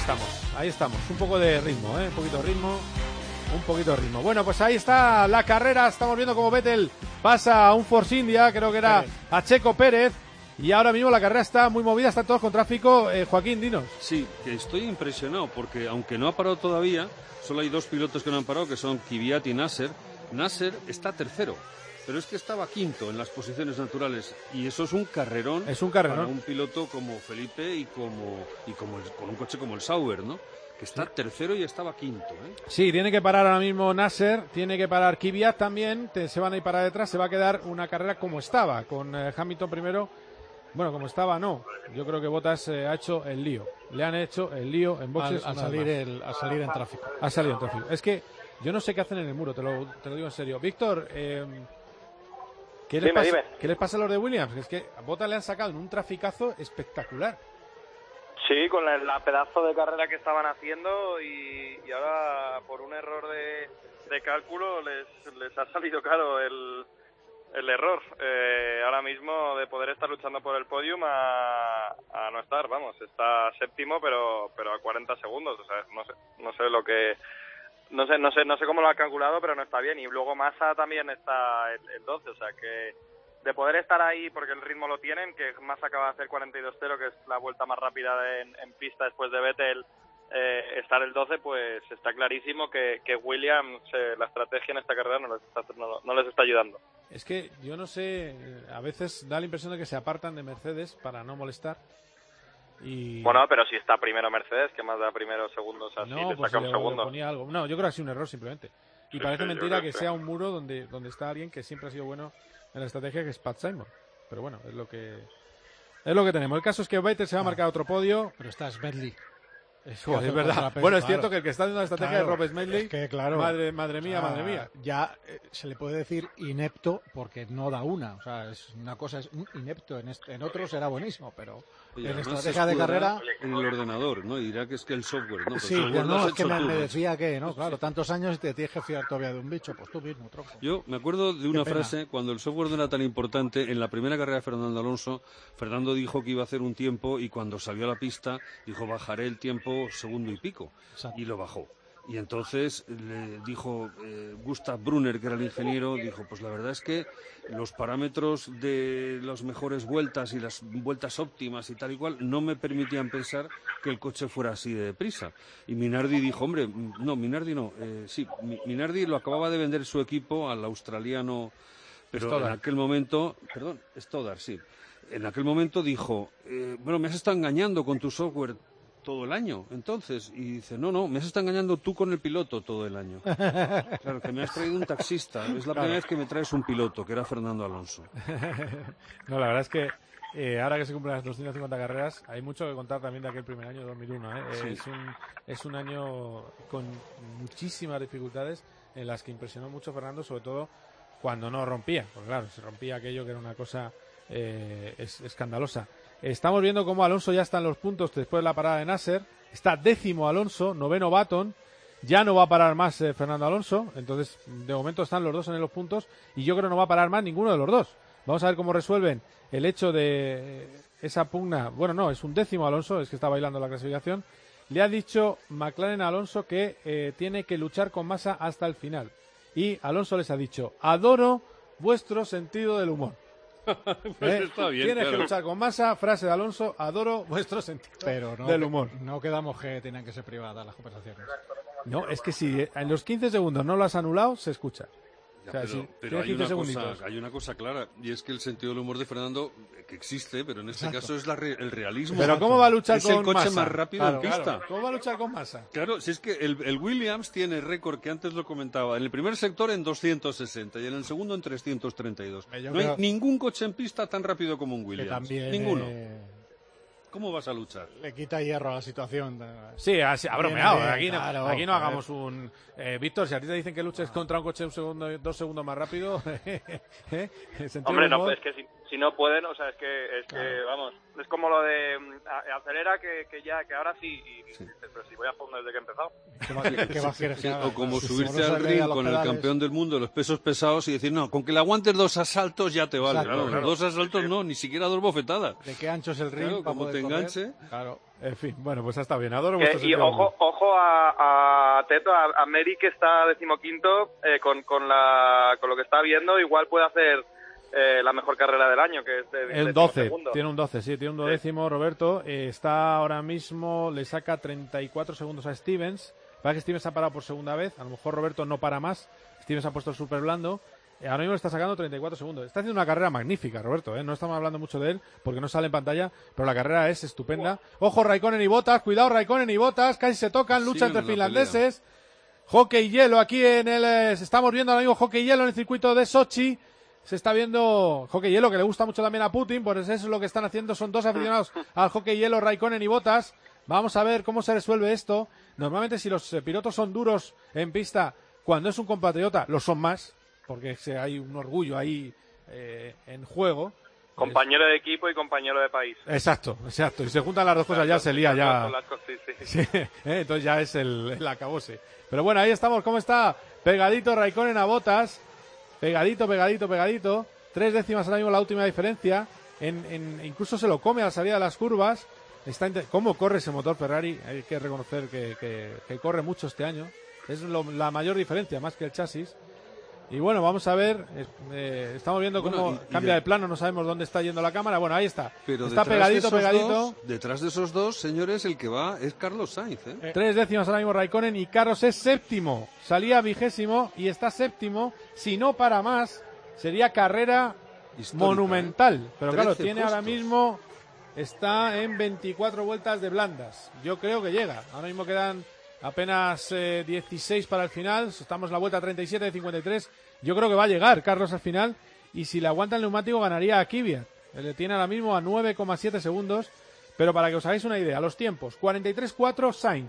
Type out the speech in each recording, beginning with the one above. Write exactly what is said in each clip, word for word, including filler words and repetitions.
estamos, ahí estamos. Un poco de ritmo, ¿eh? Un poquito de ritmo. Un poquito de ritmo. Bueno, pues ahí está la carrera. Estamos viendo cómo Vettel pasa a un Force India, creo que era a Checo Pérez. Y ahora mismo la carrera está muy movida, están todos con tráfico. Eh, Joaquín, dinos. Sí, que estoy impresionado porque aunque no ha parado todavía, solo hay dos pilotos que no han parado, que son Kvyat y Nasser. Nasser está tercero, pero es que estaba quinto en las posiciones naturales y eso es un carrerón, es un carrerón para un piloto como Felipe y como y como el, con un coche como el Sauber, ¿no? Que está tercero y estaba quinto, ¿eh? Sí, tiene que parar ahora mismo Nasser, tiene que parar Kvyat también, te, se van a ir para detrás, se va a quedar una carrera como estaba, con eh, Hamilton primero. Bueno, como estaba, no. Yo creo que Bottas eh, ha hecho el lío. Le han hecho el lío en boxes. Al, al, salir, el, al salir en tráfico. Ha salido en tráfico. Es que yo no sé qué hacen en el muro, te lo, te lo digo en serio. Víctor, eh, ¿qué, les dime, pasa, dime. ¿qué les pasa a los de Williams? Es que a Bottas le han sacado en un traficazo espectacular. Sí, con la, la pedazo de carrera que estaban haciendo y, y ahora por un error de, de cálculo les, les ha salido caro el... el error, eh, ahora mismo de poder estar luchando por el podium a, a no estar, vamos, está séptimo pero pero a cuarenta segundos, o sea, no sé, no sé lo que, no sé, no sé, no sé cómo lo ha calculado, pero no está bien, y luego Massa también está el, el doce, o sea que de poder estar ahí porque el ritmo lo tienen, que Massa acaba de hacer cuarenta y dos cero, que es la vuelta más rápida en, en pista después de Vettel, Eh, estar el doce, pues está clarísimo que, que Williams, eh, la estrategia en esta carrera no les, está, no, no les está ayudando. Es que yo no sé, a veces da la impresión de que se apartan de Mercedes para no molestar. Y... Bueno, pero si está primero Mercedes, que más da primero segundos así, no, le pues saca le, un segundo. Le ponía algo. No, yo creo que ha sido un error simplemente. Y sí, parece sí, mentira que sí. sea un muro donde, donde está alguien que siempre ha sido bueno en la estrategia, que es Pat Simon. Pero bueno, es lo que es lo que tenemos. El caso es que Vettel se va a marcar otro podio. Pero está Smedley. Es, joder, es verdad. Bueno, es cierto que el que está haciendo la estrategia claro, es Rob Smedley. Es que, claro, madre, madre mía, o sea, madre mía. Ya eh, se le puede decir inepto porque no da una. O sea, es una cosa es un inepto. En, este, en otros era buenísimo, pero y en estrategia de carrera. En el ordenador, ¿no? Y dirá que es que el software, ¿no? Sí, pero no, es que me, me decía que, ¿no? Claro, tantos años te tienes que fiar todavía de un bicho. Pues tú mismo, tronco. Yo me acuerdo de una frase cuando el software no era tan importante. En la primera carrera de Fernando Alonso, Fernando dijo que iba a hacer un tiempo y cuando salió a la pista dijo bajaré el tiempo segundo y pico. Exacto. Y lo bajó. Y entonces le dijo eh, Gustav Brunner, que era el ingeniero, dijo, pues la verdad es que los parámetros de las mejores vueltas y las vueltas óptimas y tal y cual no me permitían pensar que el coche fuera así de deprisa. Y Minardi dijo, hombre, no, Minardi no, eh, sí, Minardi lo acababa de vender su equipo al australiano, pero Stoddard. En aquel momento, perdón, Stoddard, sí, en aquel momento dijo, eh, bueno, me has estado engañando con tu software todo el año, entonces, y dice, no, no, me has estado engañando tú con el piloto todo el año. Claro, que me has traído un taxista, es la claro. primera vez que me traes un piloto, que era Fernando Alonso. No, la verdad es que eh, ahora que se cumplen las doscientas cincuenta carreras, hay mucho que contar también de aquel primer año, dos mil uno, ¿eh? Sí. Es un, es un año con muchísimas dificultades en las que impresionó mucho Fernando, sobre todo cuando no rompía, porque claro, se rompía aquello que era una cosa eh, es, escandalosa. Estamos viendo cómo Alonso ya está en los puntos después de la parada de Nasser. Está décimo Alonso, noveno Button. Ya no va a parar más eh, Fernando Alonso. Entonces, de momento están los dos en los puntos. Y yo creo que no va a parar más ninguno de los dos. Vamos a ver cómo resuelven el hecho de esa pugna. Bueno, no, es un décimo Alonso, es que está bailando la clasificación. Le ha dicho McLaren a Alonso que eh, tiene que luchar con Massa hasta el final. Y Alonso les ha dicho, adoro vuestro sentido del humor. Pues ¿Eh? está bien, Tienes claro. que luchar con Massa, frase de Alonso, adoro vuestro sentido pero no, del humor. No quedamos que tenían que ser privadas las conversaciones. No, es que si en los quince segundos no lo has anulado, se escucha. Ya, o sea, pero si pero hay, una segunditos. cosa, hay una cosa clara, y es que el sentido del humor de Fernando, que existe, pero en este Exacto. caso es la re, el realismo. Pero ¿cómo va a luchar es con el coche Massa? más rápido Claro, en pista. claro. ¿Cómo va a luchar con Massa? Claro, si es que el, el Williams tiene récord, que antes lo comentaba, en el primer sector en doscientos sesenta y en el segundo en trescientos treinta y dos. Yo no creo... hay ningún coche en pista tan rápido como un Que Williams. también, Ninguno. Eh... ¿Cómo vas a luchar? Le quita hierro a la situación. Sí, así, ha bromeado. Bien, Aquí, claro, no, aquí no joder. hagamos un... Eh, Víctor, si a ti te dicen que luches contra un coche un segundo, dos segundos más rápido... ¿eh? Hombre, no, es que si, si no pueden, o sea, es que, es Claro. que vamos, es como lo de a- acelera que, que ya, que ahora sí, y, Sí. pero si voy a fondo desde que he empezado. ¿Qué va, qué va a querer Sí, que haga? o como Si subirse no se al le ring a los con el pedales. campeón del mundo de los pesos pesados y decir, no, con que le aguantes dos asaltos ya te vale. Exacto, Claro, claro. Dos asaltos no, ni siquiera dos bofetadas. ¿De qué ancho es el ring? Claro, para como poder te correr? enganche. Claro. En fin, bueno, pues está bien. Adoro que, vuestro y sentido ojo, ojo a, a Teto, a, a Mary, que está decimoquinto, eh, con, con, la, con lo que está viendo, igual puede hacer eh, la mejor carrera del año, que es de El doce, segundo. tiene un doce, sí, tiene un duodécimo, Roberto. Eh, está ahora mismo, le saca treinta y cuatro segundos a Stevens. Para que Stevens ha parado por segunda vez. A lo mejor Roberto no para más. Stevens ha puesto el super blando. Ahora mismo está sacando treinta y cuatro segundos. Está haciendo una carrera magnífica, Roberto, ¿eh? No estamos hablando mucho de él porque no sale en pantalla, pero la carrera es estupenda. Ojo, Raikkonen y Bottas, cuidado, Raikkonen y Bottas, casi se tocan, lucha entre finlandeses. Hockey hielo aquí en el... Eh, estamos viendo ahora mismo hockey hielo en el circuito de Sochi. Se está viendo hockey hielo, que le gusta mucho también a Putin, pues eso es lo que están haciendo, son dos aficionados al hockey hielo, Raikkonen y Bottas. Vamos a ver cómo se resuelve esto. Normalmente si los eh, pilotos son duros en pista, cuando es un compatriota, lo son más, porque hay un orgullo ahí eh, en juego. Compañero de equipo y compañero de país. Exacto, exacto. Y se juntan las dos cosas, ya se lía ya. Sí, sí. Sí, ¿eh? Entonces ya es el, el acabose. Pero bueno, ahí estamos. ¿Cómo está? Pegadito Raikkonen a Bottas. Pegadito, pegadito, pegadito. Tres décimas ahora mismo la última diferencia. En, en, incluso se lo come a la salida de las curvas. Está inter... ¿Cómo corre ese motor Ferrari? Hay que reconocer que, que, que corre mucho este año. Es lo, la mayor diferencia, más que el chasis. Y bueno, vamos a ver, eh, estamos viendo cómo bueno, y, y cambia de... de plano, no sabemos dónde está yendo la cámara. Bueno, ahí está. Pero está pegadito, de pegadito. Dos, detrás de esos dos, señores, el que va es Carlos Sainz. ¿eh? Eh, Tres décimas ahora mismo Raikkonen y Carlos es séptimo. Salía vigésimo y está séptimo. Si no para más, sería carrera histórica, monumental. ¿eh? Pero claro, tiene puestos. Ahora mismo, está en veinticuatro vueltas de blandas. Yo creo que llega. Ahora mismo quedan apenas eh, dieciséis para el final. Estamos en la vuelta treinta y siete de cincuenta y tres. Yo creo que va a llegar Carlos al final. Y si le aguanta el neumático, ganaría a Kvyat. Le tiene ahora mismo a nueve coma siete segundos. Pero para que os hagáis una idea, los tiempos: cuarenta y tres cuatro Sainz.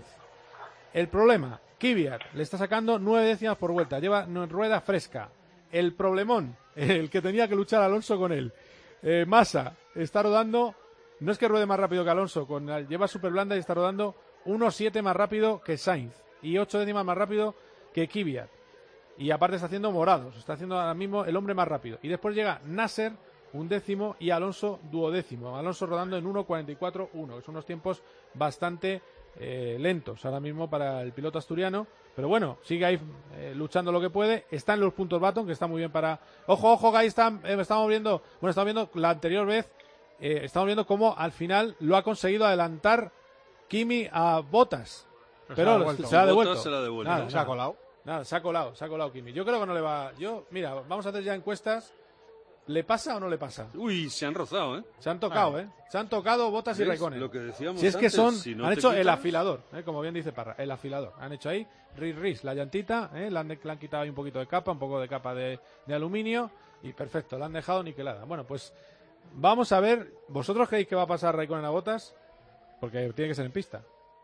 El problema: Kvyat le está sacando nueve décimas por vuelta. Lleva rueda fresca. El problemón, el que tenía que luchar Alonso con él. Eh, Massa está rodando. No es que ruede más rápido que Alonso. Con, lleva super blanda y está rodando uno siete más rápido que Sainz y ocho décimas más rápido que Kvyat, y aparte está haciendo morados, está haciendo ahora mismo el hombre más rápido. Y después llega Nasser, un décimo, y Alonso duodécimo. Alonso rodando en uno cuarenta y cuatro uno, que son unos tiempos bastante eh, lentos ahora mismo para el piloto asturiano, pero bueno, sigue ahí eh, luchando lo que puede. Está en los puntos Baton, que está muy bien para... Ojo, ojo, que ahí está, eh, estamos viendo, bueno, estamos viendo la anterior vez, eh, estamos viendo cómo al final lo ha conseguido adelantar Kimi a Bottas, pero, pero se, se, ha devuelto. Se, la devuelve. Nada, no, se ha colado. Nada, se ha colado, se ha colado Kimi. Yo creo que no le va. Yo, mira, vamos a hacer ya encuestas. ¿Le pasa o no le pasa? Uy, se han rozado, ¿eh? Se han tocado, ah. ¿eh? Se han tocado Bottas y Raikkonen. Lo que decíamos si es que antes, son, si no han hecho quitas... el afilador, ¿eh? Como bien dice Parra, el afilador. Han hecho ahí, ris, ris, la llantita, ¿eh? Le han, le han quitado ahí un poquito de capa, un poco de capa de, de aluminio y perfecto, la han dejado niquelada. Bueno, pues vamos a ver. ¿Vosotros creéis que va a pasar Raikkonen a Bottas? Porque tiene que ser en pista.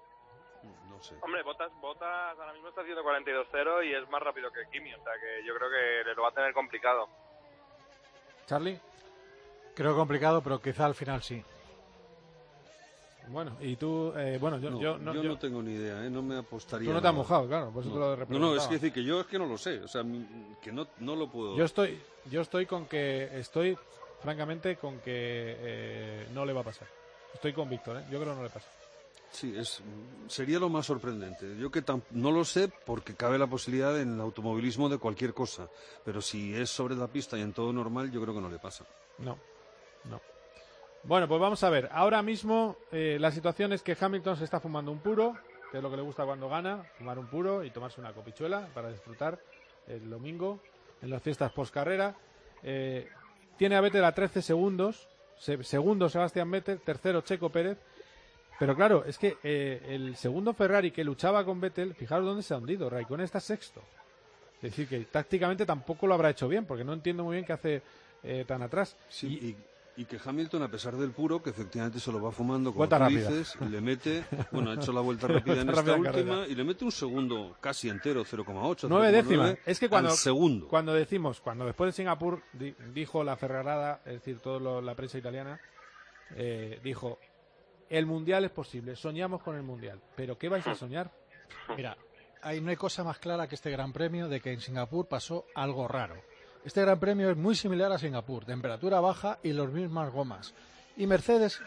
No sé. Hombre, Bottas, Bottas ahora mismo está haciendo cuarenta y dos cero y es más rápido que Kimi, o sea que yo creo que le lo va a tener complicado. ¿Charlie? Creo complicado, pero quizá al final sí. Bueno, y tú, eh, bueno, yo no, yo, no, yo yo no tengo ni idea, ¿eh? No me apostaría. Tú no te has mojado, claro, por eso no. te lo No, repreguntaba. no, es que decir que yo es que no lo sé, o sea, que no, no lo puedo. Yo estoy, yo estoy con que, estoy, francamente, con que eh, no le va a pasar. Estoy con Víctor, ¿eh? Yo creo que no le pasa. Sí, es, sería lo más sorprendente. Yo que tam, no lo sé porque cabe la posibilidad en el automovilismo de cualquier cosa, pero si es sobre la pista y en todo normal, yo creo que no le pasa. No, no. Bueno, pues vamos a ver. Ahora mismo eh, la situación es que Hamilton se está fumando un puro, que es lo que le gusta cuando gana, fumar un puro y tomarse una copichuela para disfrutar el domingo en las fiestas post carrera. Eh, tiene a Vettel a trece segundos, se, segundo Sebastián Vettel, tercero Checo Pérez. Pero claro, es que eh, el segundo Ferrari que luchaba con Vettel, fijaros dónde se ha hundido. Raikkonen está sexto. Es decir, que tácticamente tampoco lo habrá hecho bien, porque no entiendo muy bien qué hace eh, tan atrás. Sí, y, y que Hamilton, a pesar del puro, que efectivamente se lo va fumando, como vuelta tú rápida. dices, le mete, bueno, ha hecho la vuelta rápida en esta rápida última, carrera. y le mete un segundo casi entero, cero coma ocho. Nueve décimas. Es que cuando, segundo. cuando decimos, cuando después de Singapur di, dijo la Ferrarada, es decir, toda la prensa italiana, eh, dijo... El Mundial es posible, soñamos con el Mundial. ¿Pero qué vais a soñar? Mira, ahí no hay cosa más clara que este Gran Premio de que en Singapur pasó algo raro. Este Gran Premio es muy similar a Singapur, temperatura baja y las mismas gomas. Y Mercedes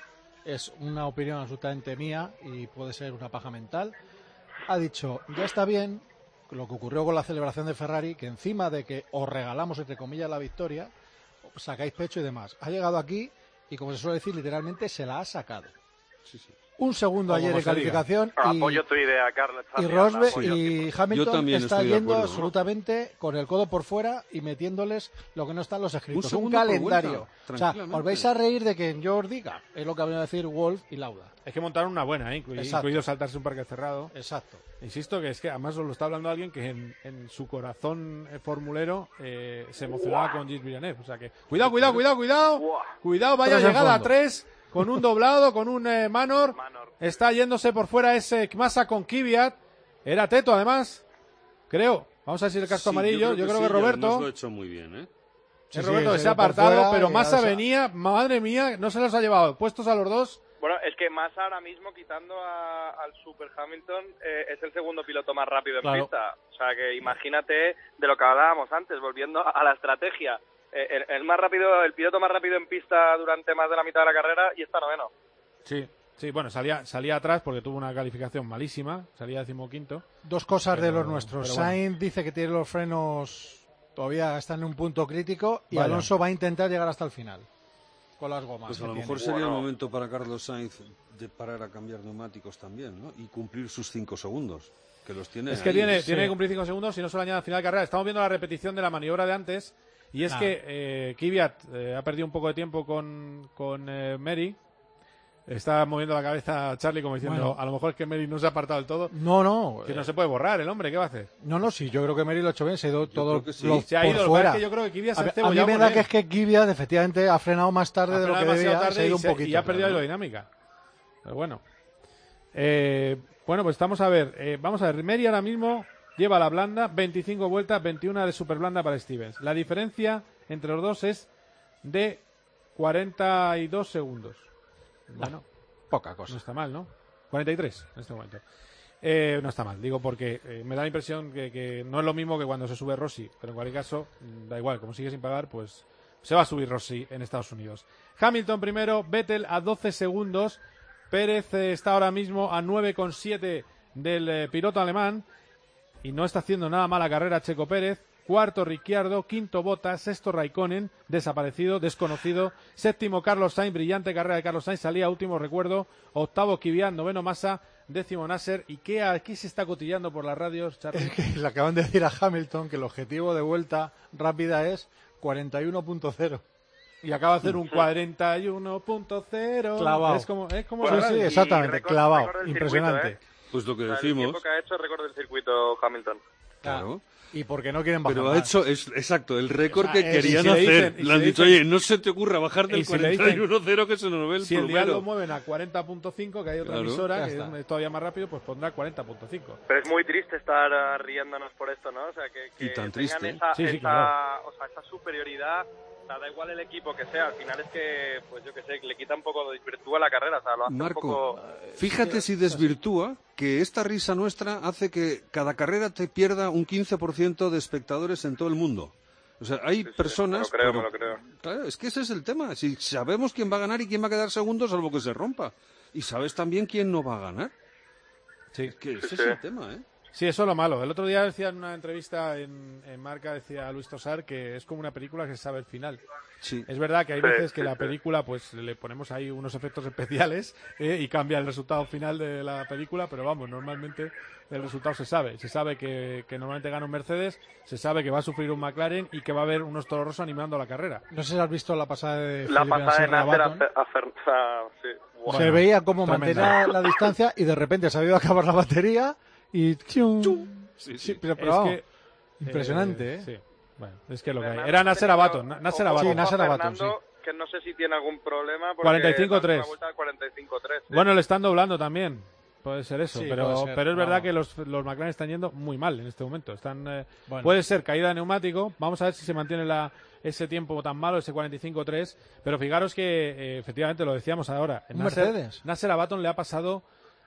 es una opinión absolutamente mía y puede ser una paja mental, ha dicho, ya está bien lo que ocurrió con la celebración de Ferrari, que encima de que os regalamos, entre comillas, la victoria, sacáis pecho y demás. Ha llegado aquí y, como se suele decir, literalmente se la ha sacado. Sí, sí. Un segundo Como ayer en se diga. calificación y, Apoyo tu idea, Carlos. y, También, Rosberg apoyo. y Yo Hamilton también está estoy de yendo acuerdo. absolutamente con el codo por fuera y metiéndoles lo que no está en los escritos. Un, segundo por calendario. vuelta, O sea, tranquilamente. os vais a reír de que yo os diga. Es lo que habrían a decir Wolf y Lauda. Es que montaron una buena, ¿eh? Inclu- Exacto. incluido saltarse un parque cerrado. Exacto. Insisto que es que además os lo está hablando alguien que en, en su corazón eh, formulero eh, se emocionaba con Gilles Villeneuve. O sea que, cuidado, cuidado, cuidado, cuidado. Buah. Cuidado, vaya Tres en llegada a fondo. tres con un doblado, con un eh, Manor. Manor. Está yéndose por fuera ese Kmasa con Kvyat. Era Teto, además. Creo. Vamos a ver si el casco Sí, amarillo. Yo creo que, sí, y Roberto. además lo ha hecho muy bien, ¿eh? Sí, es sí, Roberto que se se ha ha ido por apartado, fuera pero y Massa ahora se ha- venía. Madre mía, no se los ha llevado. Puestos a los dos. Bueno, es que Massa ahora mismo, quitando a- al Super Hamilton, eh, es el segundo piloto más rápido en Claro. pista. O sea, que imagínate de lo que hablábamos antes, volviendo a la estrategia. Eh, el, el más rápido, el piloto más rápido en pista durante más de la mitad de la carrera y está noveno. Sí. Sí, bueno, salía, salía atrás porque tuvo una calificación malísima. Salía decimoquinto. Dos cosas Pero- de los nuestros. pero bueno. Sainz dice que tiene los frenos, todavía están en un punto crítico y Vaya. Alonso va a intentar llegar hasta el final con las gomas. Pues a que lo tiene. mejor sería el Bueno. momento para Carlos Sainz de parar a cambiar neumáticos también, ¿no? Y cumplir sus cinco segundos, que los tiene Es que ahí. tiene, sí. tiene que cumplir cinco segundos si no se lo añade al final de carrera. Estamos viendo la repetición de la maniobra de antes. Y es Ah. que eh, Kvyat eh, ha perdido un poco de tiempo con, con eh, Mary. Está moviendo la cabeza Charlie como diciendo, Bueno. a lo mejor es que Mary no se ha apartado del todo. No, no. Que eh, no se puede borrar el hombre, ¿qué va a hacer? No, no, sí, yo creo que Mary lo ha hecho bien, se ha ido todo creo que sí. lo Se ha por ido, lo que fuera. pasa es que yo creo que Kvyat se a, ha mí- a mí cebollado me con da él. que es que Kvyat efectivamente ha frenado más tarde Ha de lo que frenado demasiado debía, tarde se ha ido y un se- poquito. y ha perdido claro. aerodinámica. Pero bueno. Eh, bueno, pues estamos a ver. eh, vamos a ver. Mary ahora mismo lleva la blanda, veinticinco vueltas, veintiuna de super blanda para Stevens. La diferencia entre los dos es de cuarenta y dos segundos. Bueno, Poca no cosa. está mal, ¿no? cuarenta y tres en este momento. Eh, no está mal, digo porque eh, me da la impresión que, que no es lo mismo que cuando se sube Rossi, pero en cualquier caso, mm, da igual, como sigue sin pagar, pues se va a subir Rossi en Estados Unidos. Hamilton primero, Vettel a doce segundos, Pérez eh, está ahora mismo a nueve coma siete del eh, piloto alemán y no está haciendo nada mala carrera Checo Pérez. Cuarto Ricciardo, quinto Bottas, sexto Raikkonen, desaparecido, desconocido, séptimo Carlos Sainz, brillante carrera de Carlos Sainz, salía último, recuerdo, octavo Kvyat, noveno Massa, décimo Nasser. ¿Y qué aquí se está cotillando por las radios, Charlie? Es que le acaban de decir a Hamilton que el objetivo de vuelta rápida es cuarenta y uno punto cero. Y acaba de hacer un cuarenta y uno punto cero. Clavado. Es como, es como Sí, la sí, radio. exactamente, récord- clavado, récord del impresionante. circuito, ¿eh? Pues lo que O sea, el decimos, tiempo que ha hecho récord del circuito Hamilton. claro. Y porque no quieren bajar Pero ha más. hecho, es, exacto, el récord O sea, que eh, querían y si le hacer. dicen- y le si han le dicho, dicen- oye, no se te ocurra bajar del y si le dicen- cuarenta y uno cero que se nos ve el Si el dial lo plumero. mueven a cuarenta punto cinco, que hay otra Claro. emisora Ya que está. es todavía más rápido, pues pondrá cuarenta punto cinco. Pero es muy triste estar ah, riéndonos por esto, ¿no? O sea, que, que Y tan tengan triste. esa, Sí, sí, esa- claro. o sea, esa superioridad. O sea, da igual el equipo que sea. Al final es que, pues yo que sé, le quita un poco, desvirtúa la carrera. O sea, lo hace Marco, un poco... fíjate si desvirtúa que esta risa nuestra hace que cada carrera te pierda un quince por ciento de espectadores en todo el mundo. O sea, hay Sí, sí, personas... me lo creo, pero- me lo creo. Claro, es que ese es el tema. Si sabemos quién va a ganar y quién va a quedar segundo, salvo que se rompa. Y sabes también quién no va a ganar. Sí. Es que ese Sí, es sí. el tema, ¿eh? Sí, eso es lo malo. El otro día decía en una entrevista en, en Marca, decía Luis Tosar que es como una película que se sabe el final. Sí. Es verdad que hay Sí, veces que sí, la sí. película, pues le ponemos ahí unos efectos especiales eh, y cambia el resultado final de la película, pero vamos, normalmente el resultado se sabe. Se sabe que, que normalmente gana un Mercedes, se sabe que va a sufrir un McLaren y que va a haber unos Toro Rosso animando la carrera. No sé si has visto la pasada de La Felipe pasada de Nasser a Nasser a, Baton. a Fer- o sea, sí. Guau. Se Bueno, veía cómo tremenda. mantenía la distancia y de repente se había ido a acabar la batería y ¡chum! Sí, Sí, sí. pero, pero Es vamos, que, impresionante, ¿eh? Sí, bueno, es que lo que hay. Fernando Era Nasser tenía- Abaton, Na- Nasser ojo, Abaton. Sí, Nasser a Abaton, Fernando, que no sé si tiene algún problema porque cuarenta y cinco tres. da una vuelta de cuarenta y cinco tres, sí. Bueno, le están doblando también. Puede ser eso, Sí, pero, puede ser, pero es verdad vamos. que los, los McLaren están yendo muy mal en este momento. Están, eh, Bueno. Puede ser caída de neumático. Vamos a ver si se mantiene la, ese tiempo tan malo, ese cuarenta y cinco tres. Pero fijaros que, eh, efectivamente, lo decíamos ahora. Un Nasser, Mercedes. Nasser a Baton le ha pasado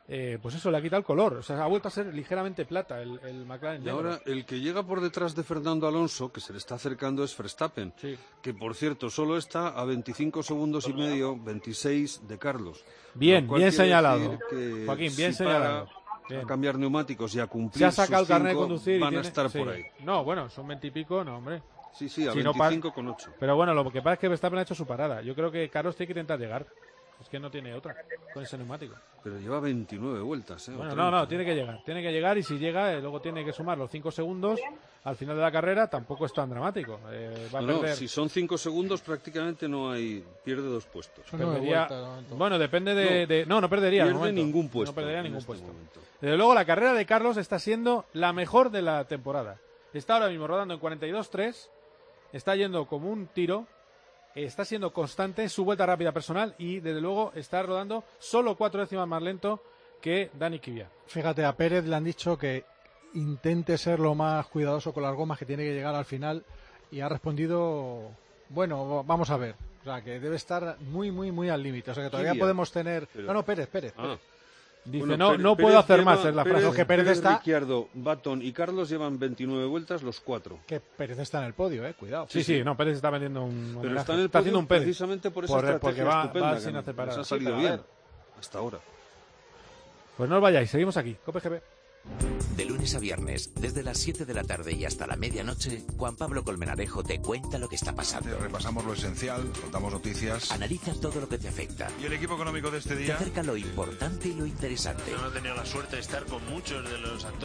eh, pues eso, le ha quitado el color. O sea, ha vuelto a ser ligeramente plata el, el McLaren. Y ahora el que llega por detrás de Fernando Alonso, que se le está acercando, es Verstappen, sí. que por cierto solo está a veinticinco segundos y medio, veintiséis de Carlos. Bien, bien señalado. Joaquín, bien si señalado. Bien. A cambiar neumáticos y a cumplir se ha sacado sus el carnet de cinco, conducir van y tiene... a estar sí. por ahí. No, bueno, son veintipico, no, hombre. Sí, sí, a si veinticinco no con ocho. Pero bueno, lo que pasa es que Verstappen ha hecho su parada. Yo creo que Carlos tiene que intentar llegar. Es que no tiene otra con ese neumático. Pero lleva veintinueve vueltas, ¿eh? Bueno, no, no, tiene que llegar. Tiene que llegar y si llega, eh, luego tiene que sumar los cinco segundos al final de la carrera. Tampoco es tan dramático. Eh, va no, a perder... no, si son cinco segundos prácticamente no hay... Pierde dos puestos. Perdería... Bueno, depende de... No, de... no, no perdería. Pierde ningún puesto. No perdería ningún este puesto. Momento. Desde luego, la carrera de Carlos está siendo la mejor de la temporada. Está ahora mismo rodando en cuarenta y dos tres. Está yendo como un tiro. Está siendo constante su vuelta rápida personal y, desde luego, está rodando solo cuatro décimas más lento que Dani Kvyat. Fíjate, a Pérez le han dicho que intente ser lo más cuidadoso con las gomas, que tiene que llegar al final, y ha respondido, bueno, vamos a ver. O sea, que debe estar muy, muy, muy al límite. O sea, que todavía Kvyat. podemos tener... Pero... No, no, Pérez, Pérez. Ah. Pérez. Dice, bueno, no, Pérez, no Pérez puedo hacer lleva, más, es la Pérez, frase. que Pérez, Pérez está... Ricciardo, Baton y Carlos llevan veintinueve vueltas los cuatro. Que Pérez está en el podio, eh, cuidado. Sí, sí, sí, no, Pérez está vendiendo un Pero homenaje. está en el está podio haciendo un Pérez. precisamente por esa Por- estrategia porque va- estupenda va que sin hacer les parada. ha Sí, salido pero a bien ver. hasta ahora. Pues no os vayáis, seguimos aquí. Cope G P. De lunes a viernes, desde las siete de la tarde y hasta la medianoche, Juan Pablo Colmenarejo te cuenta lo que está pasando. Repasamos lo esencial, contamos noticias. Analiza todo lo que te afecta. ¿Y el equipo económico de este Te día? acerca lo importante y lo interesante. Yo no he tenido la suerte de estar con muchos de los actores.